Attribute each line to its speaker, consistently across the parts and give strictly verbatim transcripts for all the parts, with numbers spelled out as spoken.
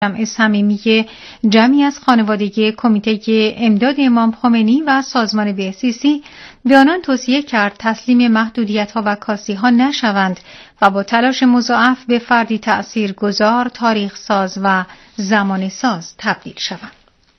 Speaker 1: جمع صمیمی جمعی از خانوادگی کمیته امداد امام خمینی و سازمان بهسیسی به آنان توصیه کرد تسلیم محدودیت‌ها و کاستی‌ها نشوند و با تلاش مضاعف به فردی تأثیرگذار، تاریخ ساز و زمان ساز تبدیل شوند.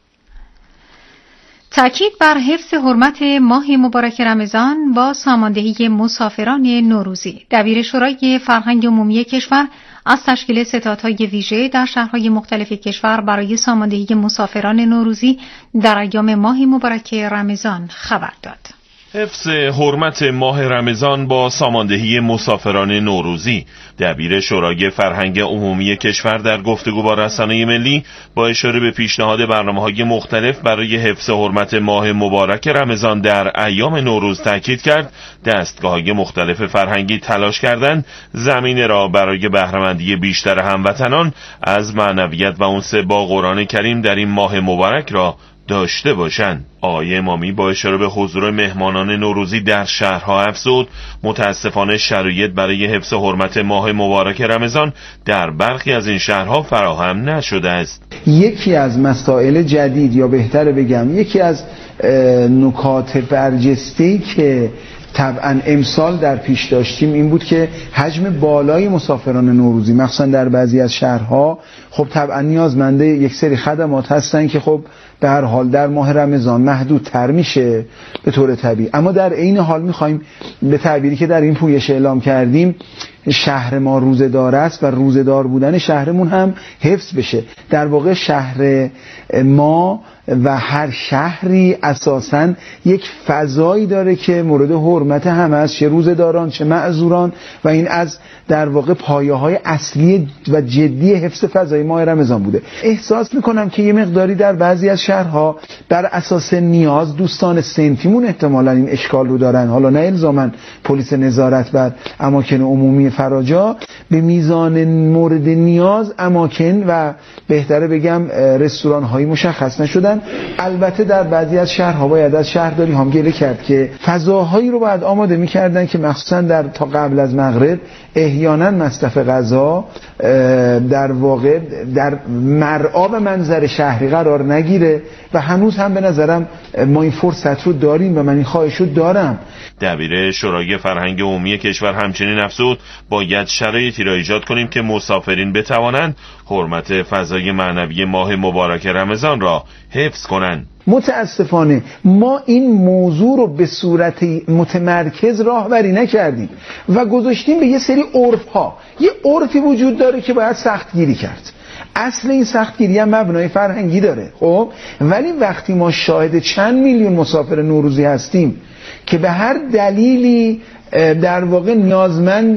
Speaker 1: تأکید بر حفظ حرمت ماه مبارک رمضان با ساماندهی مسافران نوروزی. دبیر شورای فرهنگ عمومی کشور از تشکیل ستادهای ویژه در شهرهای مختلف کشور برای ساماندهی مسافران نوروزی در ایام ماه مبارک رمضان خبر داد.
Speaker 2: حفظ حرمت ماه رمضان با ساماندهی مسافران نوروزی. دبیر شورای فرهنگ عمومی کشور در گفتگو با رسانه ملی با اشاره به پیشنهاد برنامه‌های مختلف برای حفظ حرمت ماه مبارک رمضان در ایام نوروز تاکید کرد دستگاه‌های مختلف فرهنگی تلاش کردند زمینه را برای بهره‌مندی بیشتر هموطنان از معنویت و انس با قرآن کریم در این ماه مبارک را داشته باشند. آقای امامی با اشاره به حضور مهمانان نوروزی در شهرها افزود متاسفانه شرایط برای حفظ حرمت ماه مبارک رمضان در برخی از این شهرها فراهم نشده است.
Speaker 3: یکی از مسائل جدید یا بهتر بگم یکی از نکات برجسته‌ای که طبعا امسال در پیش داشتیم این بود که حجم بالای مسافران نوروزی مخصوصا در بعضی از شهرها خب طبعا نیازمنده یک سری خدمات هستن که خب به هر حال در ماه رمضان محدودتر میشه به طور طبیعی، اما در عین حال میخوایم به تعبیری که در این پویش اعلام کردیم شهر ما روزه‌دار است و روزه‌دار بودن شهرمون هم حفظ بشه. در واقع شهر ما و هر شهری اساساً یک فضایی داره که مورد حرمت همه است، چه روزه‌داران چه معذوران، و این از در واقع پایه‌های اصلی و جدی حفظ فضای ماه رمضان بوده. احساس میکنم که یه مقداری در بعضی از شهرها بر اساس نیاز دوستان صنفیمون احتمالاً این اشکال رو دارن، حالا نه الزاماً پلیس نظارت بر اماکن عمومی فراجا، به میزان مورد نیاز اماکن و بهتره بگم رستوران هایی مشخص نشدن. البته در بعضی از شهرها باید از شهرداری هم گله کرد که فضاهایی رو باید آماده می‌کردن که مخصوصا در تا قبل از مغرب احیانا مصرف غذا در واقع در مرعا و منظر شهری قرار نگیره و هنوز هم به نظرم ما این فرصت رو داریم و من این خواهش رو دارم.
Speaker 2: دبیر شورای فرهنگ عمومی کشور همچنین افزود باید شرایطی را ایجاد کنیم که مسافرین بتوانند حرمت فضای معنوی ماه مبارک رمضان را حفظ کنند.
Speaker 3: متاسفانه ما این موضوع رو به صورت متمرکز راهبری نکردیم و گذاشتیم به یه سری عرف‌ها. یه عرفی وجود داره که باید سختگیری کرد. اصل این سختگیری هم مبنای فرهنگی داره، خب ولی وقتی ما شاهد چند میلیون مسافر نوروزی هستیم که به هر دلیلی در واقع نیازمند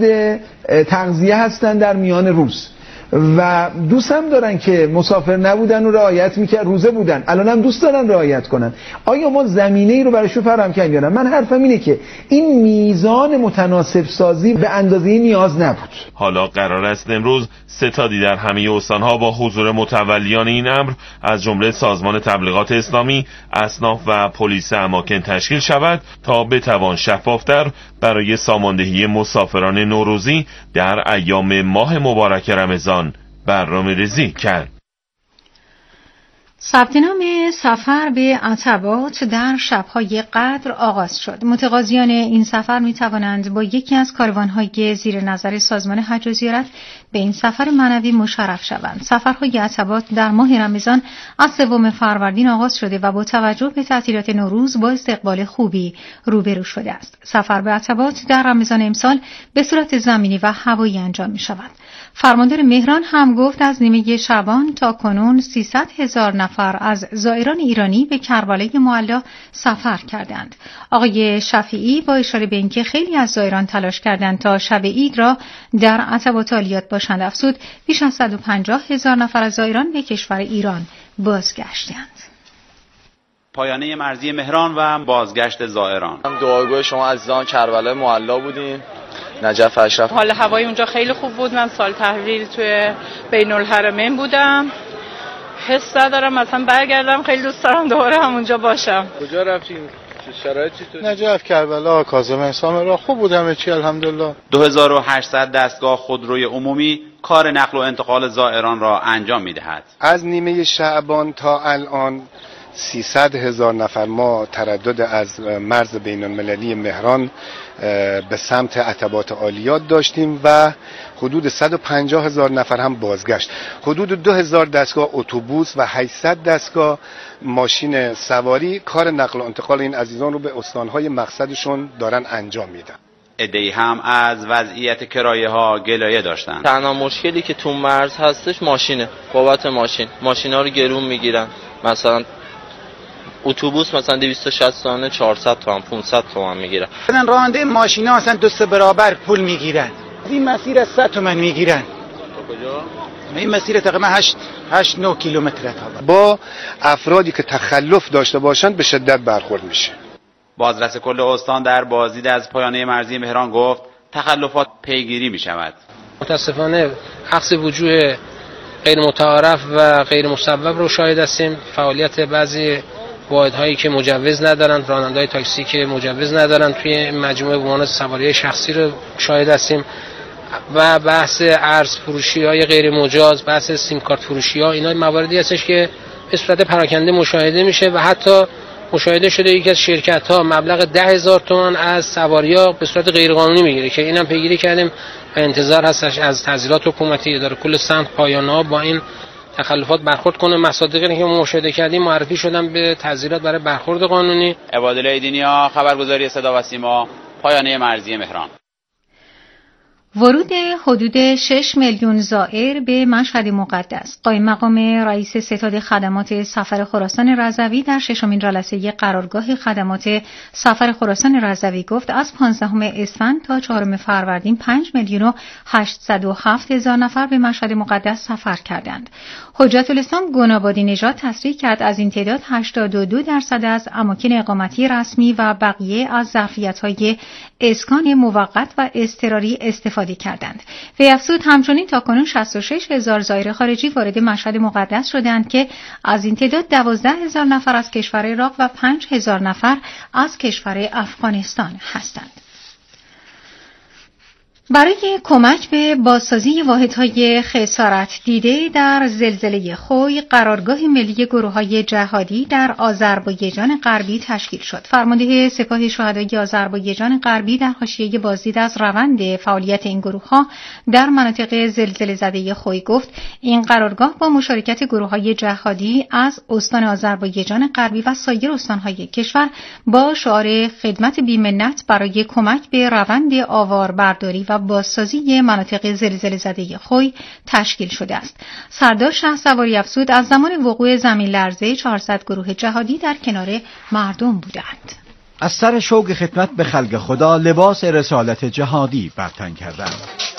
Speaker 3: تغذیه هستن در میان روز و دوست هم دارن که مسافر نبودن و رعایت میکرد روزه بودن، الان هم دوست دارن رعایت کنن، آیا ما زمینه ای رو براشون فراهم کردیم؟ من حرفم اینه که این میزان متناسب سازی به اندازه نیاز نبود.
Speaker 2: حالا قرار است امروز ستادی در همه استانها با حضور متولیان این امر از جمله سازمان تبلیغات اسلامی، اصناف و پلیس اماکن تشکیل شود تا بتوان شفافتر برای ساماندهی مسافران نوروزی در ایام ماه مبارک رمضان برنامه‌ریزی کرد.
Speaker 1: ثبت نام سفر به عتبات در شب‌های قدر آغاز شد. متقاضیان این سفر می توانند با یکی از کاروان‌های زیر نظر سازمان حج و زیارت به این سفر معنوی مشرف شوند. سفرهای عتبات در ماه رمضان از سوم فروردین آغاز شده و با توجه به تعطیلات نوروز با استقبال خوبی روبرو شده است. سفر به عتبات در رمضان امسال به صورت زمینی و هوایی انجام می شود. فرماندار مهران هم گفت از نیمه شعبان تا کنون سیصد هزار نفر از زائران ایرانی به کربلای معلی سفر کردند. آقای شفیعی با اشاره به اینکه خیلی از زائران تلاش کردند تا شب عید را در عتبات عالیات باشند افزود بیش از صد و پنجاه هزار نفر از زائران به کشور ایران بازگشتند.
Speaker 4: پایانه مرزی مهران و بازگشت زائران.
Speaker 5: دعاگوی شما عزیزان کربلای معلی بودیم، نجف اشرف.
Speaker 6: حال هوای اونجا خیلی خوب بود. من سال تحویل توی بین الحرمین بودم. حس دارم مثلا برگردم، خیلی دوست دارم دوباره همونجا باشم.
Speaker 5: کجا رفتین؟
Speaker 7: شرایط چطوره؟ نجف، کربلا، کاظم، سامرا خوب بود همه چی الحمدلله.
Speaker 4: دو هزار و هشتصد دستگاه خودروی عمومی کار نقل و انتقال زائران را انجام می‌دهد.
Speaker 7: از نیمه شعبان تا الان سیصد هزار نفر ما تردد از مرز بین المللی مهران به سمت عتبات عالیات داشتیم و حدود صد و پنجاه هزار نفر هم بازگشت. حدود دو هزار دستگاه اتوبوس و هشتصد دستگاه ماشین سواری کار نقل و انتقال این عزیزان رو به استانهای مقصدشون دارن انجام میدن.
Speaker 4: عده‌ای هم از وضعیت کرایه ها گلایه داشتن.
Speaker 5: تنها مشکلی که تو مرز هستش ماشینه، بابت ماشین ماشینا رو گرون میگیرن. مثلا اتوبوس مثلا دویست و شصت تومن چهارصد تومن پانصد تومن میگیرن.
Speaker 8: مثلا راننده ماشینا اصلا دو سه برابر پول میگیرن. این مسیر از صد تومن میگیرن.
Speaker 4: کجا؟
Speaker 8: این مسیر تقریبا هشت هشت نه کیلومتره.
Speaker 7: با افرادی که تخلف داشته باشند به شدت برخورد میشه.
Speaker 4: بازرس کل استان در بازدید از پایانه مرزی مهران گفت تخلفات پیگیری میشود.
Speaker 9: متاسفانه عکس وجوه غیر متعارف و غیر مسبب رو شاهد هستیم. فعالیت بعضی واحدهایی که مجوز ندارن، راننده‌های تاکسی که مجوز ندارن توی مجموعه به عنوان سواری شخصی رو شاهد هستیم و بحث ارز فروشی‌های غیر مجاز، بحث سیم کارت فروشی‌ها، اینا مواردی هستش که به صورت پراکنده مشاهده میشه و حتی مشاهده شده یکی از شرکت‌ها مبلغ ده هزار تومان از سواری‌ها به صورت غیرقانونی میگیره که اینم پیگیری کردیم و انتظار هستش از تحصیلات حکومتی اداره کل سمت پایانه‌ها با این تخلفات برخورد کنه. مصادیقی که ما مشاهده کردیم معرفی شدن به تعزیرات برای برخورد قانونی.
Speaker 4: عبادالله ایدینیا، خبرگزاری صدا و سیما، پایانه مرزی مهران.
Speaker 1: ورود حدود شش میلیون زائر به مشهد مقدس. قائم مقام رئیس ستاد خدمات سفر خراسان رضوی در ششمین جلسه قرارگاه خدمات سفر خراسان رضوی گفت از پانزدهم اسفند تا چهارم فروردین پنج میلیون و هشتصد و هفت هزار نفر به مشهد مقدس سفر کردند. حجت الاسلام گنابادی نژاد تصریح کرد از این تعداد هشتاد و دو درصد از اماکن اقامتی رسمی و بقیه از ظرفیت‌های اسکان موقت و اضطراری استفاده کردند. وی افزود همچنین تاکنون شصت و شش هزار زائر خارجی وارد مشهد مقدس شدند که از این تعداد دوازده هزار نفر از کشور عراق و پنج هزار نفر از کشور افغانستان هستند. برای کمک به بازسازی واحدهای خسارت دیده در زلزله خوی قرارگاه ملی گروه‌های جهادی در آذربایجان غربی تشکیل شد. فرمانده سپاه شهدای آذربایجان غربی در حاشیه بازدید از روند فعالیت این گروه‌ها در مناطق زلزله زده خوی گفت این قرارگاه با مشارکت گروه‌های جهادی از استان آذربایجان غربی و سایر استان‌های کشور با شعار خدمت بی‌منت برای کمک به روند آواربرداری و بازسازی مناطق زلزله زده خوی تشکیل شده است. سردار شهسواری افزود از زمان وقوع زمین لرزه چهارصد گروه جهادی در کنار مردم بودند.
Speaker 10: از سر شوق خدمت به خلق خدا لباس رسالت جهادی بر تن کردند.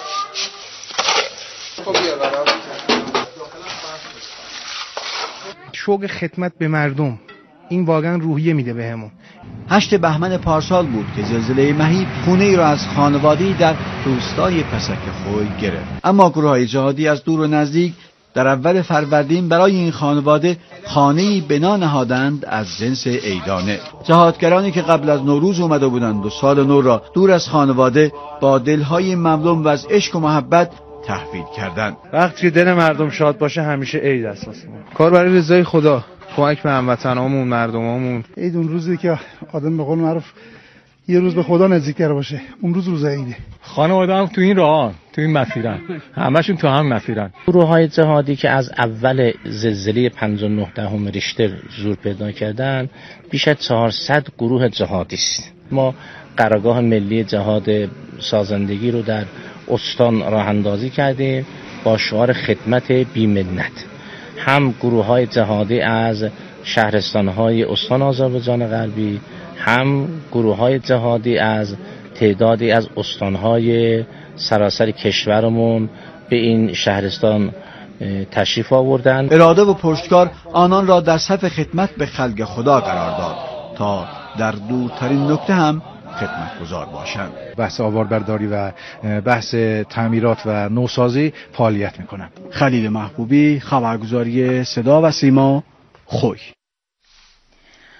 Speaker 11: شوق خدمت به مردم این واقعا روحیه میده بهمون.
Speaker 10: هشت بهمن پارسال بود که زلزله مهیب خونه ای را از خانواده‌ای در روستای پسک خوی گرفت. اما گروه‌های جهادی از دور و نزدیک در اول فروردین برای این خانواده خانه‌ای بنا نهادند از جنس عیدانه. جهادگرانی که قبل از نوروز اومده بودند و سال نو را دور از خانواده با دل‌های مملو و از عشق و محبت تحویل کردند.
Speaker 11: وقتی دل مردم شاد باشه همیشه عید اساس ما. کار برای رضای خدا، کمک به هموطنامون، مردمامون.
Speaker 12: عید اون روزی که آدم به قول معروف یه روز به خدا نزدیک‌تر باشه، اون روز روز عیده.
Speaker 13: خانواده هم تو این راهان، تو این مسیرن، همشون تو هم مسیرن.
Speaker 14: گروه‌های جهادی که از اول زلزله پنج و نه دهم ریشتر ظهور پیدا کردن بیش از چهارصد گروه جهادی است. ما قرارگاه ملی جهاد سازندگی رو در استان راه اندازی کردیم با شعار خدمت بی‌منت. هم گروه‌های جهادی از شهرستان‌های استان آذربایجان غربی، هم گروه‌های جهادی از تعدادی از استان‌های سراسر کشورمون به این شهرستان تشریف آوردند.
Speaker 10: اراده و پشتکار آنان را در صف خدمت به خلق خدا قرار داد تا در دورترین نکته هم خدمتگزار باشند.
Speaker 11: بحث آواربرداری و بحث تعمیرات و نوسازی فعالیت میکنند.
Speaker 10: خلیل محبوبی، خبرگزاری صدا و سیما، خوی.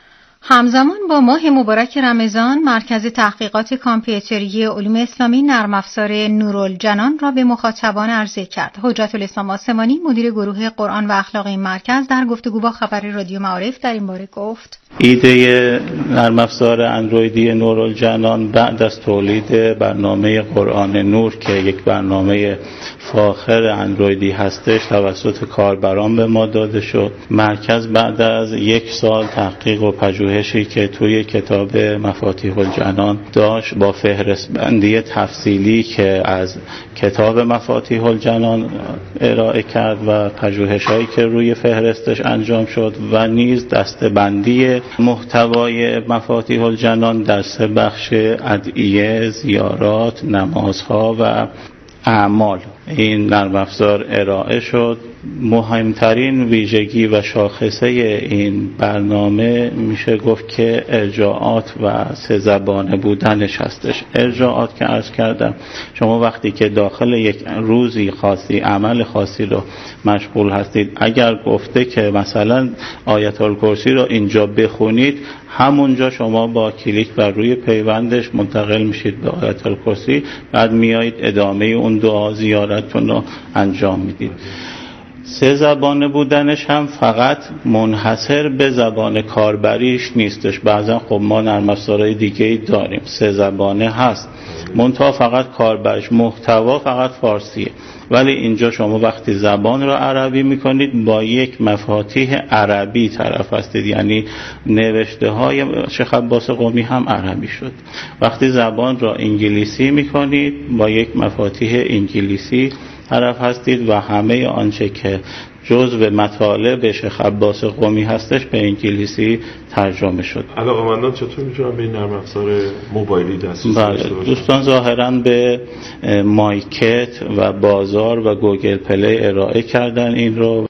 Speaker 1: همزمان با ماه مبارک رمضان، مرکز تحقیقات کامپیوتری علوم اسلامی نرم افزار نورالجنان را به مخاطبان عرضه کرد. حجت الاسلام آسمانی، مدیر گروه قرآن و اخلاق این مرکز، در گفتگو با خبر رادیو معارف در این باره گفت:
Speaker 15: ایده نرم افزار اندرویدی نورالجنان بعد از تولید برنامه قرآن نور که یک برنامه فاخر اندرویدی هستش توسط کاربران به ما داده شد. مرکز بعد از یک سال تحقیق و پژوهشی که توی کتاب مفاتیح الجنان داشت، با فهرست بندی تفصیلی که از کتاب مفاتیح الجنان ارائه کرد و پژوهش‌هایی که روی فهرستش انجام شد و نیز دسته‌بندی محتوای مفاتیح الجنان در سه بخش: ادعیه، زیارات، نمازها و اعمال، این نرم افزار ارائه شد. مهمترین ویژگی و شاخصه این برنامه میشه گفت که ارجاعات و سه زبانه بودنش هستش. ارجاعات که عرض کردم، شما وقتی که داخل یک روزی خاصی عمل خاصی رو مشغول هستید، اگر گفته که مثلا آیت الکرسی رو اینجا بخونید، همونجا شما با کلیک بر روی پیوندش منتقل میشید به آیت الکرسی، بعد میایید ادامه اون دعا زیارتتون رو انجام میدید. سه زبانه بودنش هم فقط منحصر به زبان کاربریش نیستش. بعضا خب ما نرم افزارهای دیگه‌ای داریم سه زبانه هست، منتها فقط کاربرش محتوا فقط فارسیه. ولی اینجا شما وقتی زبان را عربی میکنید با یک مفاتیح عربی طرف هستید، یعنی نوشته های شیخ عباس قمی هم عربی شد. وقتی زبان را انگلیسی میکنید با یک مفاتیح انگلیسی طرف هستید و همه آنچه که جزء مطالب شیخ عباس قمی هستش به انگلیسی ترجمه شد.
Speaker 2: علاقه‌مندان چطور میتونن به این نرم افزار موبایلی دسترسی داشته باشن؟
Speaker 15: دوستان ظاهراً به مایکت و بازار و گوگل پلی ارائه کردن این رو.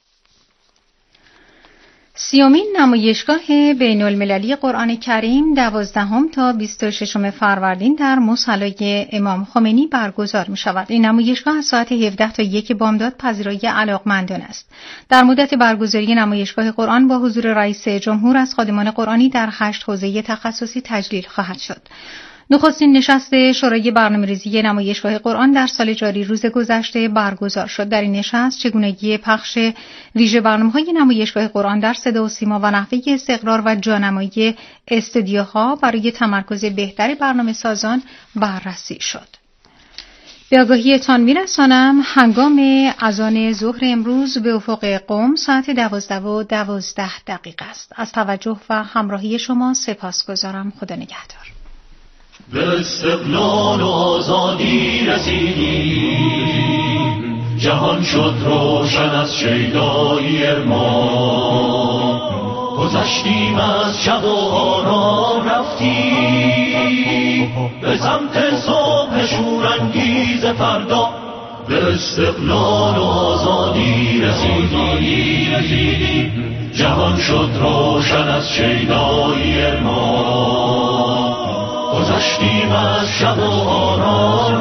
Speaker 1: سیومین نمایشگاه بین المللی قرآن کریم دوازدهم تا بیست و ششم فروردین در مصلی امام خمینی برگزار می شود. این نمایشگاه از ساعت هفده تا یک بامداد پذیرایی علاقمندان است. در مدت برگزاری نمایشگاه قرآن با حضور رئیس جمهور از خادمان قرآنی در هشت حوزه تخصصی تجلیل خواهد شد. نخستین نشست شورای برنامه‌ریزی نمایشگاه قرآن در سال جاری روز گذشته برگزار شد. در این نشست چگونگی پخش ویژه برنامه‌های نمایشگاه قرآن در صدا و سیما و نحوه استقرار و جانمایی استودیوها برای تمرکز بهتر برنامه‌سازان بررسی شد. به آگاهیتان می‌رسانم هنگام اذان ظهر امروز به افق قم ساعت دوازده و دوازده دقیقه است. از توجه و همراهی شما سپاسگزارم. خدا نگهدار.
Speaker 16: به استقلال و آزادی رسیدیم، جهان شد روشن از شیدایی ما. گذشتیم از شب و آرام رفتیم به سمت صبح شورانگیز فردا. به استقلال و آزادی رسیدیم، جهان شد روشن از شیدایی ما. گذشتیم از شب و آرام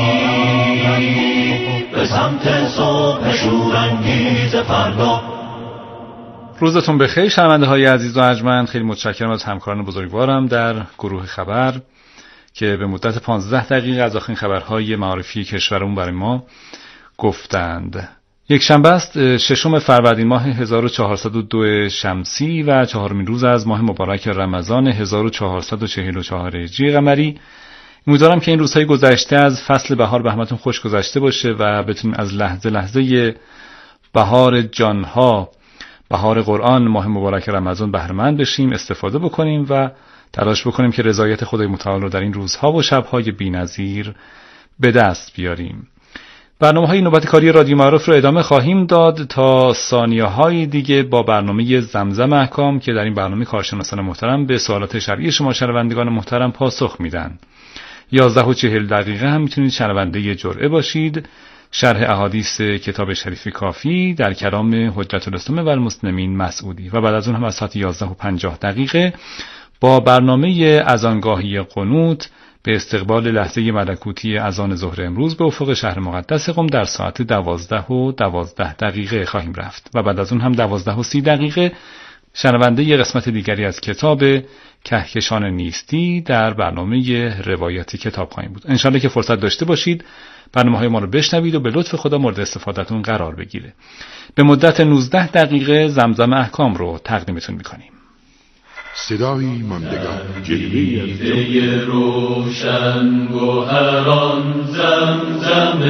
Speaker 16: رفتیم به سمت صبح شورانگیز فردا.
Speaker 17: روزتون بخیر شنونده های عزیز و ارجمند. خیلی متشکرم از همکاران بزرگوارم در گروه خبر که به مدت پانزده دقیقه از آخرین خبرهای معارفی کشورمون برای ما گفتند. یک شنبه است، ششم فروردین ماه هزار و چهارصد و دو شمسی و چهارمین روز از ماه مبارک رمضان هزار و چهارصد و چهل و چهار هجری قمری. امیدوارم که این روزهای گذشته از فصل بهار به همتون خوش گذشته باشه و بتونیم از لحظه لحظه بهار جانها، بهار قرآن، ماه مبارک رمضان بهره مند بشیم، استفاده بکنیم و تلاش بکنیم که رضایت خدای متعال رو در این روزها و شب‌های بی‌نظیر به دست بیاریم. برنامه‌های نوبت کاری رادیو معارف رو ادامه خواهیم داد تا ثانیه‌های دیگه با برنامه زمزم احکام که در این برنامه کارشناسان محترم به سوالات شرعی شما شنوندگان محترم پاسخ میدن. یازده و چهل دقیقه هم میتونید شنونده جرعه باشید. شرح احادیث کتاب شریف کافی در کلام حجت الاسلام و المسلمین مسعودی و بعد از اون هم از ساعت یازده و پنجاه دقیقه با برنامه اذانگاهی قنوت به استقبال لحظه ملکوتی اذان ظهر امروز به افق شهر مقدس قم در ساعت دوازده و دوازده دقیقه خواهیم رفت و بعد از اون هم دوازده و سی دقیقه شنونده یه قسمت دیگری از کتاب کهکشان نیستی در برنامه روایتی کتاب خواهیم بود. انشالله که فرصت داشته باشید برنامه‌های ما رو بشنوید و به لطف خدا مورد استفادهتون قرار بگیره. به مدت نوزده دقیقه زمزم احکام رو تقدیمتون میکنیم.
Speaker 18: صدایی ماندگار، جلوه‌ای از
Speaker 16: جلوه روشن گوهران، زمزم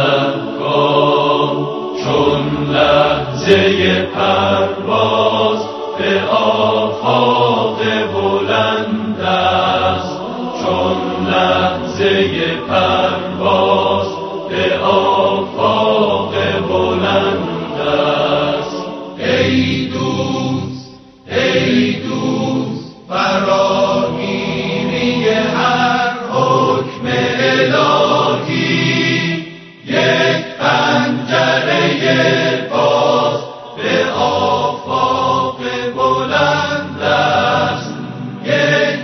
Speaker 16: احکام چون لحظه پرواز به آفاق بلند است، چون لحظه پرواز به آفاق بلند است. ای دوست، ای دوست، فراگیری هر حکم الهی، یک پنجره باز به آفاق بلند است، یک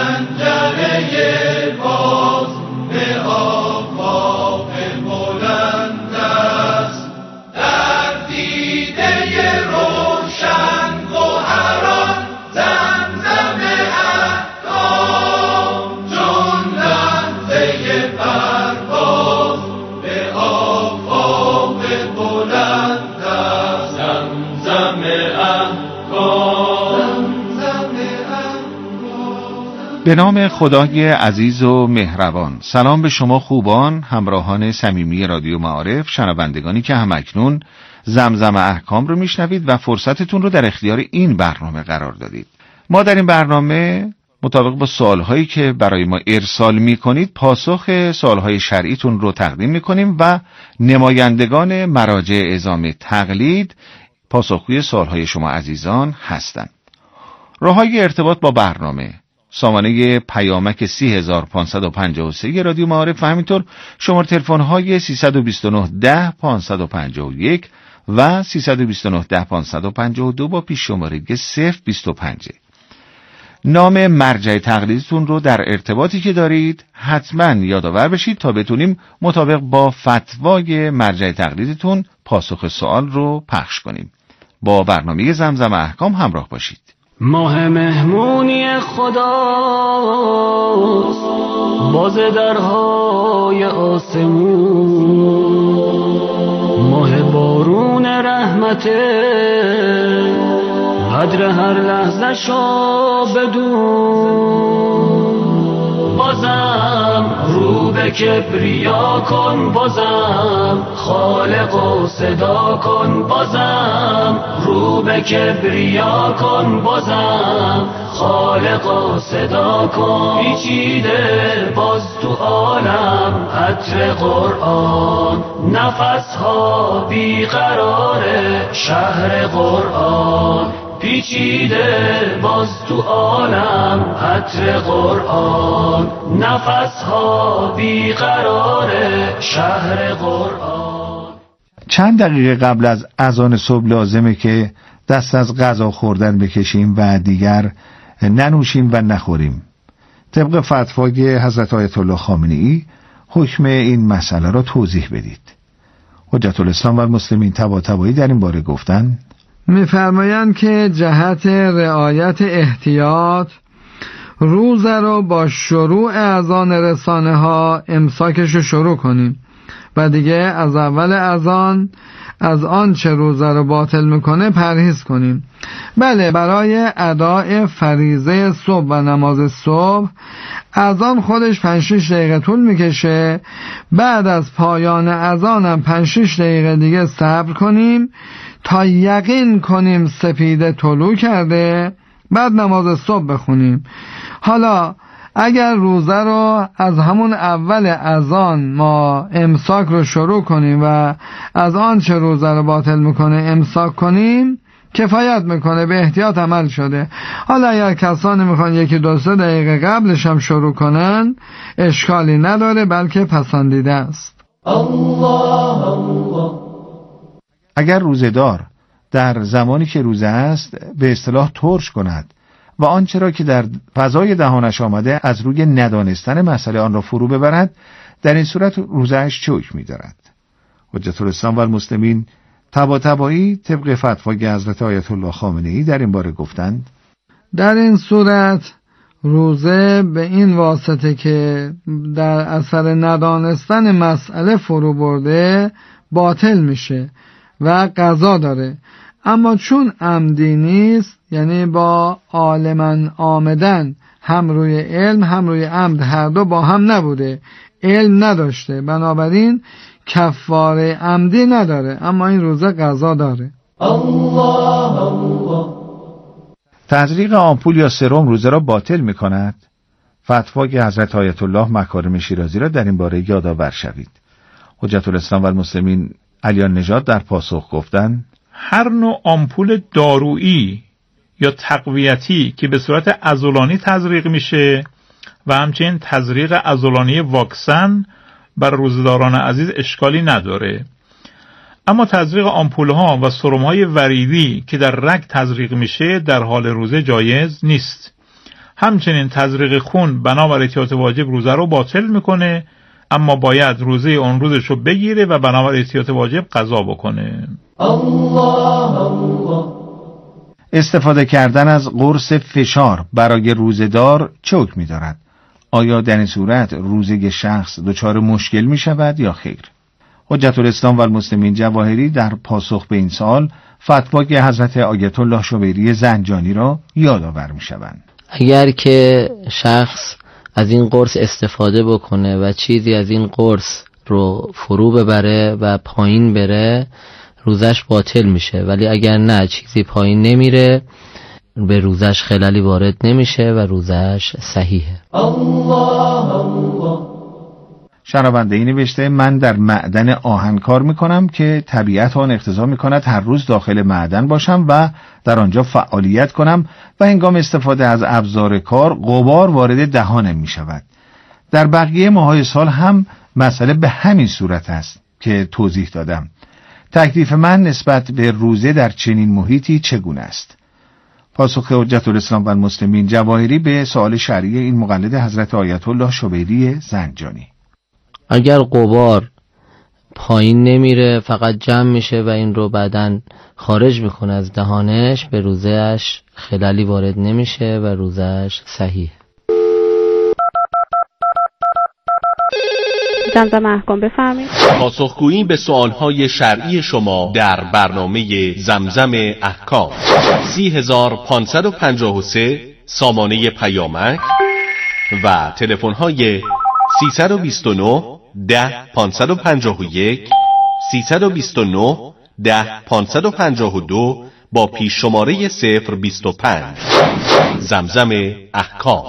Speaker 16: پنجره باز به آفاق بلند است. در دیده روشن گوهران زمزم احکام چون لحظه پرواز به آفاق بلند است. زمزم احکام، زمزم
Speaker 19: به نام خدای عزیز و مهربان. سلام به شما خوبان، همراهان صمیمی رادیو معارف، شنوندگانی که همکنون زمزم احکام رو میشنوید و فرصتتون رو در اختیار این برنامه قرار دادید. ما در این برنامه مطابق با سوالهایی که برای ما ارسال میکنید پاسخ سوالهای شرعیتون رو تقدیم میکنیم و نمایندگان مراجع اعزام تقلید پاسخگوی سوالهای شما عزیزان هستند. راههای ارتباط با برنامه: سامانه پیامک سه هزار و پانصد و پنجاه و سه رادیو معارف و همینطور شماره تلفن‌های سیصد و بیست و نه ده پانصد و پنجاه و یک و سیصد و بیست و نه ده پانصد و پنجاه و دو با پیش شماره صفر بیست و پنج. نام مرجع تقلیدتون رو در ارتباطی که دارید حتما یادآور بشید تا بتونیم مطابق با فتوای مرجع تقلیدتون پاسخ سوال رو پخش کنیم. با برنامه زمزم احکام همراه باشید.
Speaker 20: ماه مهمونی خداست، باز درهای آسمون، ماه بارون رحمته، قدر هر لحظه شو بدون. بازم رو به کبریا کن، بازم خالق و صدا کن، بازم رو به کبریا کن، بازم خالق و صدا کن. پیچیده باز تو عالم عطر قرآن، نفس ها بیقراره شهر قرآن. پیچیده باز تو عالم عطر قرآن، نفس ها بیقراره شهر قرآن.
Speaker 19: چند دقیقه قبل از اذان صبح لازمه که دست از غذا خوردن بکشیم و دیگر ننوشیم و نخوریم. طبق فتوای حضرت آیت الله خامنه‌ای حکم این مسئله را توضیح بدید. حجت الاسلام و المسلمین طباطبایی در این باره گفتن
Speaker 21: می‌فرمایند که جهت رعایت احتیاط روزه رو با شروع اذان رسانه ها امساکش رو شروع کنیم و دیگه از اول اذان از آن چه روزه رو باطل میکنه پرهیز کنیم. بله، برای اداء فریضه صبح و نماز صبح اذان خودش پنج شش دقیقه طول میکشه. بعد از پایان اذان هم پنج شش دقیقه دیگه صبر کنیم تا یقین کنیم سپیده طلوع کرده، بعد نماز صبح بخونیم. حالا اگر روزه رو از همون اول اذان ما امساک رو شروع کنیم و از آن چه روزه رو باطل میکنه امساک کنیم کفایت میکنه، به احتیاط عمل شده. حالا اگر کسانی میخوان یکی دو سه دقیقه قبلش هم شروع کنن اشکالی نداره، بلکه پسندیده است. الله الله.
Speaker 19: اگر روزه‌دار در زمانی که روزه است به اصطلاح ترش کند و آنچه را که در فضای دهانش آمده از روی ندانستن مسئله آن را فرو ببرد، در این صورت روزه‌اش چه حکمی دارد؟ حجت الاسلام و المسلمین طباطبایی طبق فتوای حضرت آیت الله خامنه‌ای در این باره گفتند
Speaker 21: در این صورت روزه به این واسطه که در اثر ندانستن مسئله فرو برده باطل میشه و قضا داره، اما چون عمدی نیست، یعنی با عالماً آمدن، هم روی علم هم روی عمد هر دو با هم نبوده، علم نداشته، بنابراین کفاره عمدی نداره، اما این روزه قضا داره.
Speaker 20: الله الله.
Speaker 19: تزریق آمپول یا سرم روزه را باطل می کند؟ فتوای حضرت آیت الله مکارم شیرازی را در این باره یادآور شوید. حجت الاسلام و المسلمین علیان نژاد در پاسخ گفتند
Speaker 3: هر نوع آمپول دارویی یا تقویتی که به صورت عضلانی تزریق میشه و همچنین تزریق عضلانی واکسن بر روزداران عزیز اشکالی نداره، اما تزریق آمپول‌ها و سرم‌های وریدی که در رگ تزریق میشه در حال روزه جایز نیست. همچنین تزریق خون بنابر احتیاط واجب روزه رو باطل میکنه، اما باید روزه اون روزش رو بگیره و بنابر احتیاط واجب قضا بکنه.
Speaker 20: الله الله.
Speaker 19: استفاده کردن از قرص فشار برای روزه‌دار چه حکمی دارد؟ آیا در این صورت روزه شخص دچار مشکل می شود یا خیر؟ حجت الاسلام و المسلمین جواهری در پاسخ به این سوال فتوای حضرت آیت الله شبیری زنجانی را یادآور می شوند.
Speaker 22: اگر که شخص از این قرص استفاده بکنه و چیزی از این قرص رو فرو ببره و پایین بره، روزش باطل میشه، ولی اگر نه چیزی پایین نمیره، به روزش خلالی وارد نمیشه و روزش صحیحه.
Speaker 20: الله الله.
Speaker 19: شنونده ای نوشته من در معدن آهن کار میکنم که طبیعت آن اقتضا میکند هر روز داخل معدن باشم و در آنجا فعالیت کنم و هنگام استفاده از ابزار کار غبار وارد دهانم میشود. در بقیه ماهای سال هم مسئله به همین صورت است که توضیح دادم. تکلیف من نسبت به روزه در چنین محیطی چگونه است؟ پاسخ حجت الاسلام و المسلمین جواهری به سوال شرعی این مقلد حضرت آیت الله شبیری زنجانی:
Speaker 22: اگر غبار پایین نمیره، فقط جمع میشه و این رو بعداً خارج میکنه از دهانش، به روزهش خلالی وارد نمیشه و روزهش صحیح.
Speaker 23: زمزمه احکام بفرمایید.
Speaker 24: پاسخگویی به سوالهای شرعی شما در برنامه زمزم احکام. سی هزار پانصد و پنجاه و سه سامانه پیامک و تلفن‌های سیصد و بیست و نه ده پانصد و پنجاه و یک، سیصد و بیست و نه ده پانصد و پنجاه و دو با پیش شماره صفر بیست و پنج. زمزم احکام.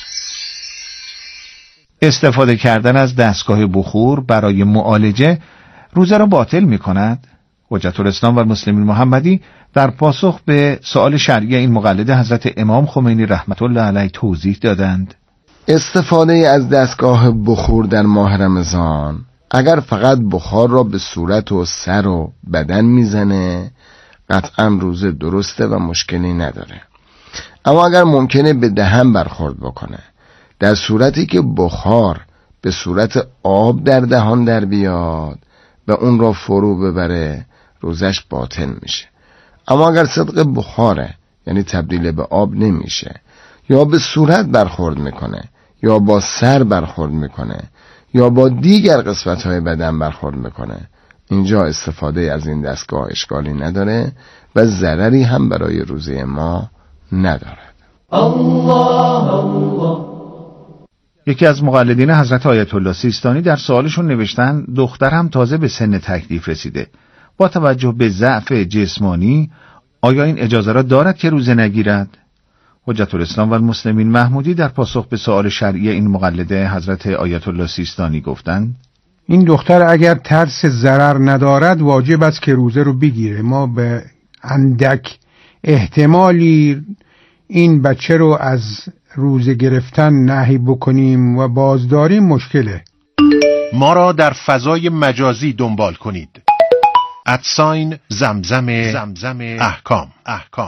Speaker 19: استفاده کردن از دستگاه بخور برای معالجه روزه را باطل می کند؟ حجت الاسلام و المسلمین محمدی در پاسخ به سوال شرعی این مقلد حضرت امام خمینی رحمت الله علیه توضیح دادند:
Speaker 25: استفاده از دستگاه بخور در ماه رمضان اگر فقط بخار را به صورت و سر و بدن میزنه قطعا روزه درسته و مشکلی نداره، اما اگر ممکنه به دهن برخورد بکنه، در صورتی که بخار به صورت آب در دهان در بیاد و اون را فرو ببره، روزش باطل میشه. اما اگر صدق بخاره، یعنی تبدیل به آب نمیشه، یا به صورت برخورد میکنه، یا با سر برخورد میکنه، یا با دیگر قسمت‌های بدن برخورد میکنه، اینجا استفاده از این دستگاه اشکالی نداره و ضرری هم برای روزه ما ندارد.
Speaker 20: الله الله.
Speaker 19: یکی از مقلدین حضرت آیت الله سیستانی در سوالشون نوشتن دخترم تازه به سن تکلیف رسیده، با توجه به ضعف جسمانی آیا این اجازه را دارد که روزه نگیرد؟ حجت الاسلام و المسلمین محمودی در پاسخ به سوال شرعی این مقلده حضرت آیت الله سیستانی گفتند:
Speaker 26: این دختر اگر ترس ضرر ندارد واجب است که روزه رو بگیره. ما به اندک احتمالی این بچه رو از روزه گرفتن نهی بکنیم و بازداریم مشکله.
Speaker 18: ما را در فضای مجازی دنبال کنید. ادساین زمزم زمزم احکام احکام.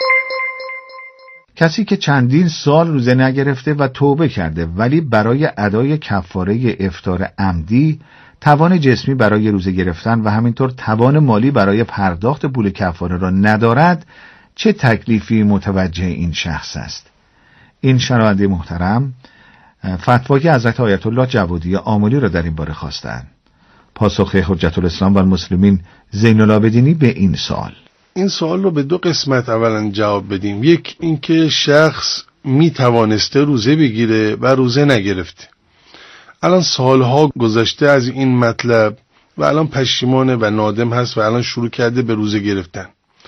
Speaker 19: کسی که چندین سال روزه نگرفته و توبه کرده ولی برای ادای کفاره افطار عمدی توان جسمی برای روزه گرفتن و همینطور توان مالی برای پرداخت پول کفاره را ندارد، چه تکلیفی متوجه این شخص است؟ این شنونده محترم فتوای حضرت آیت الله جوادی آملی را در این باره خواستند. پاسخ حجت الاسلام و المسلمین زین العابدینی به این سوال:
Speaker 5: این سوال رو به دو قسمت اولا جواب بدیم. یک اینکه شخص می توانسته روزه بگیره و روزه نگرفته. الان سالها گذشته از این مطلب و الان پشیمانه و نادم هست و الان شروع کرده به روزه گرفتن.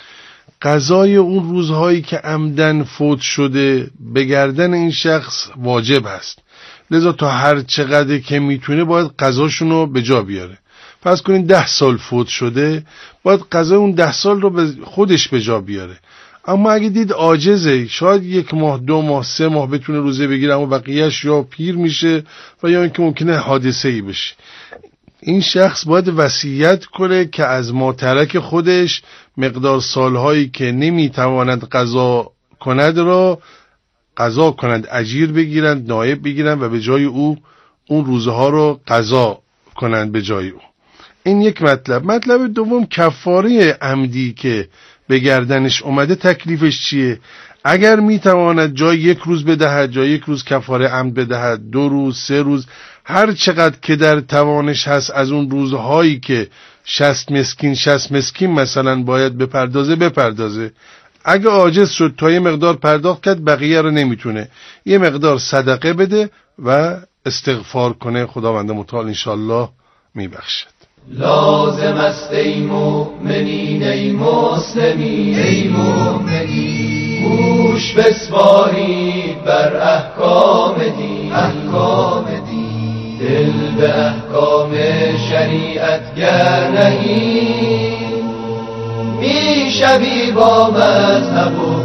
Speaker 5: قضای اون روزهایی که عمدن فوت شده به گردن این شخص واجب هست، لذا تا هر چقدر که میتونه باید قضاشونو به جا بیاره. فرض کنین ده سال فوت شده، باید قضای اون ده سال رو به خودش به جا بیاره. اما اگه دید عاجزه، شاید یک ماه دو ماه سه ماه بتونه روزه بگیره، اما بقیهش یا پیر میشه و یا اینکه ممکنه حادثه ای بشه. این شخص باید وصیت کنه که از ماترک خودش مقدار سالهایی که نمیتواند قضا کند را قضا کنند، اجیر بگیرند، نایب بگیرند و به جای او اون روزها رو قضا کنند به جای او. این یک مطلب. مطلب دوم، کفاره عمدی که به گردنش اومده تکلیفش چیه؟ اگر میتواند جای یک روز بدهد، جای یک روز کفاره عمد بدهد، دو روز، سه روز، هر چقدر که در توانش هست از اون روزهایی که شصت مسکین شصت مسکین مثلا باید بپردازه بپردازه. اگه عاجز شد تا یه مقدار پرداخت کرد، بقیه رو نمیتونه، یه مقدار صدقه بده و استغفار کنه، خداوند متعال انشالله میبخشد.
Speaker 20: لازم است ای مؤمنین ای مسلمین ای مؤمنین، گوش بسپارید بر احکام دین احکام دین، دل به احکام شریعت گر نهید، میشوی با مذهب